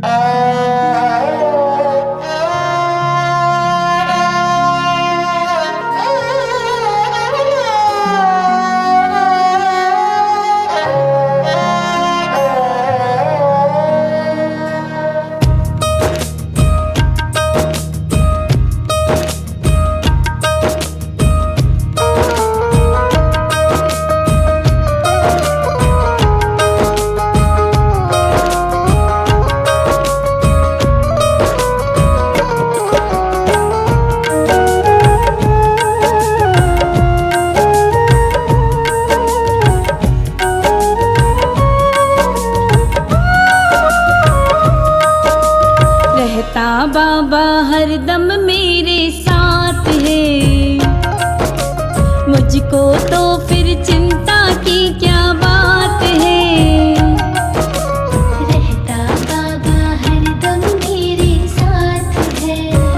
बाबा हरदम मेरे साथ है, मुझको तो फिर चिंता की क्या बात है। रहता बाबा हरदम मेरे साथ है,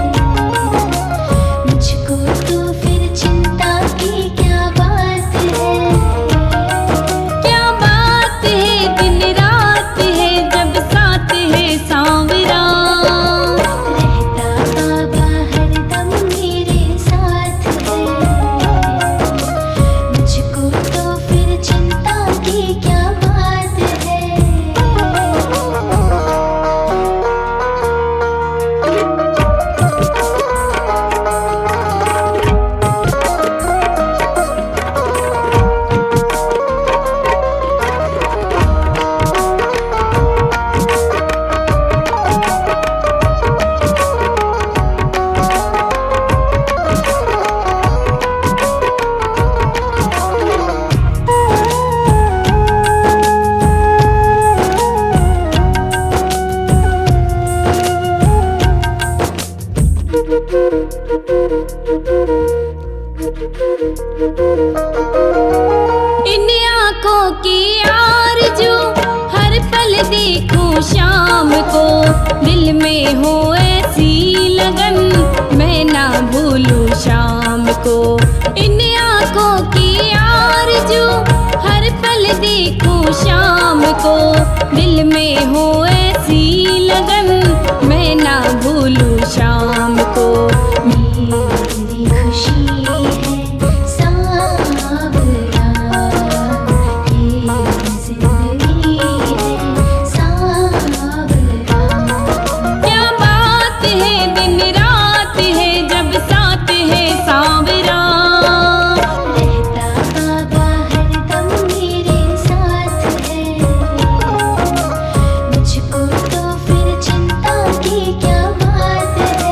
मुझको तो फिर चिंता की क्या बात है। क्या बात है, दिन रात है जब साथ है सांवरा। इन आँखों की आरज़ू हर पल देखूं शाम को, दिल में हो ऐसी लगन मैं ना भूलूं शाम को। इन आँखों की आरज़ू हर पल देखूं शाम को, दिल में हो ऐसी लगन मैं ना भूलूं शाम को। मेरी खुशी है सांवरा, ये जिंदगी है सांवरा। क्या बात है, दिन रात है जब साथ है सांवरा। रहता बाबा हरदम मेरे साथ है, मुझको तो फिर चिंता की क्या बात है।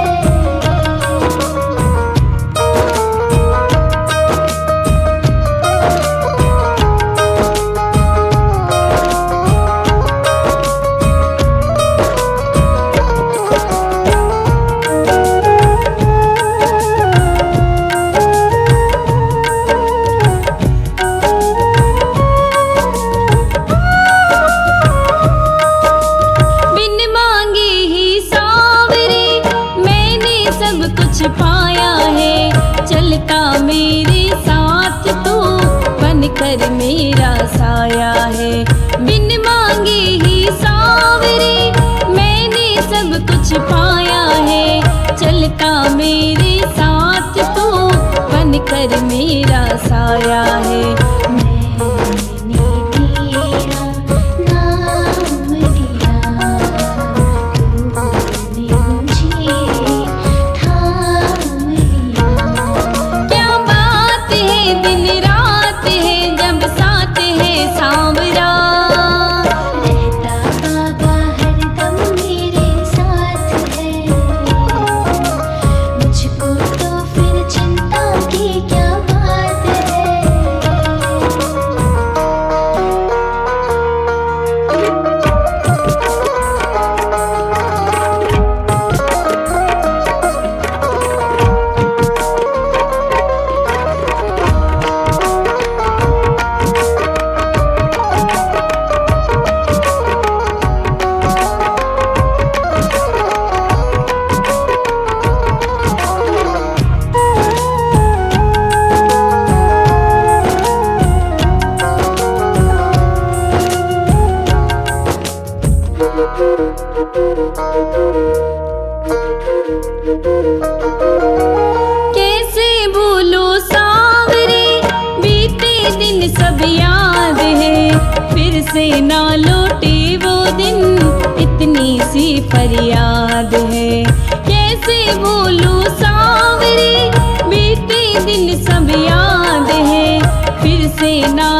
बिन मांगे ही सांवरे मैंने सब कुछ पाया है, चलता मेरे साथ तू बनकर मेरा साया है। बिन मांगे ही सांवरे मैंने सब कुछ पाया है, चलता मेरे साथ तू बनकर मेरा साया है। मैंने तेरा नाम लिया, तूने मुझे थाम लिया। क्या बात है, दिन रात है जब साथ है सांवरा। रहता बाबा हरदम मेरे साथ है, मुझको तो फिर चिंता की क्या बात है। से ना लौटे वो दिन, इतनी सी फरियाद है। कैसे बोलूं सांवरे, बीते दिन सब याद है। फिर से ना